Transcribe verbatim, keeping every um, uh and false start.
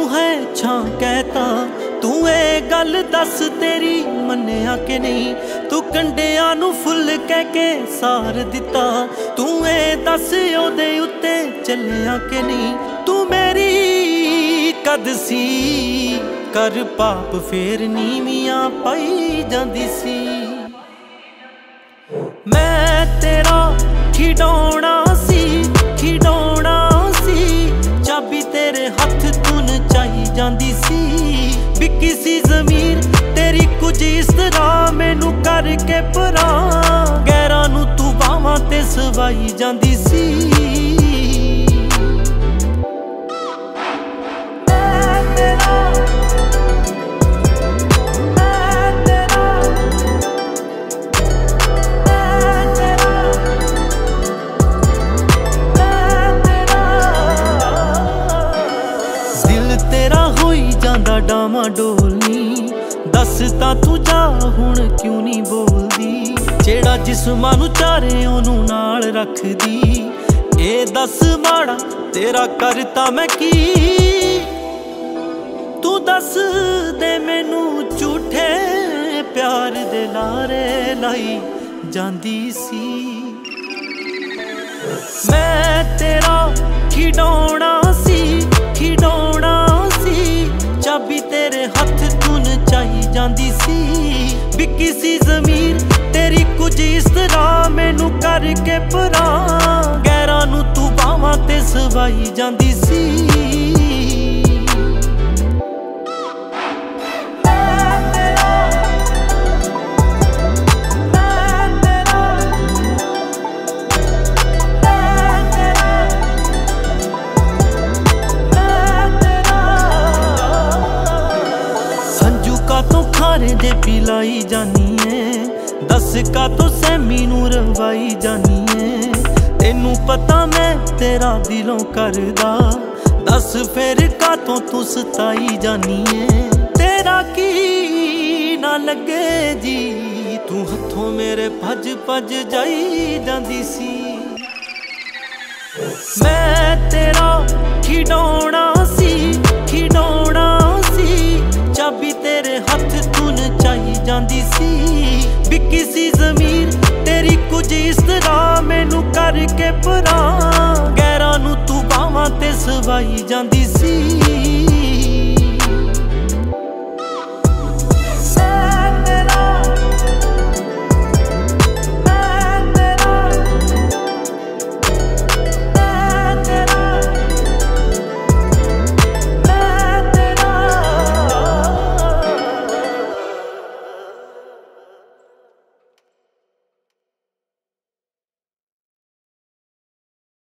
है छां कहता तू ए गल दस तेरी मन्निया कि नहीं। तू कंडियां नू फुल कह के सार दिता तू ए दस ओदे उत्ते चलिया कि नहीं। तू मेरी कद सी कर पाप फेर नीवियां पाई जांदी सी। मैं तेरा खिडौना सी खिडौना सी चाबी तेरे हथ तू नचाई जांदी सी। बिकी सी ज़मीर तेरी कुछ इस तरह मैनू करके परा गैरां नू तू बावां ते सवाई जांदी सी। तेरा होई जांदा डामा डोलनी दस तां तू जा हुण क्यों नहीं बोलदी। जेड़ा जिस्मां नू चारे ओनू नाल रखदी ए दस माड़ा तेरा करता मैं की। तू दस दे मैनू झूठे प्यार दे लारे लाई जांदी सी। मैं तेरा खिडौना सी खिडौना सी चाबी तेरे हथ तू नचाई जांदी सी। बिकी सी ज़मीर तेरी कुछ इस तरह मैनू करके परा गैरां नू तू बावां ते सवाई जांदी सी। तो खारे दे पिलाई जानी है दस का तो सैमी नू रवाई जानी है। तेनू पता मैं तेरा दिलों करदा दस फिर का तो तू सताई जानी है। तेरा की ना लगे जी तू हथों मेरे भज भज जाई जांदी सी। मैं तेरा खिडौना सी खिडौना सी चाबी तेरे हथ तू नचाई जांदी सी। बिकी सी ज़मीर तेरी कुछ इस तरह मैनू करके परा गैरां नू तू बावां ते सवाई जांदी सी।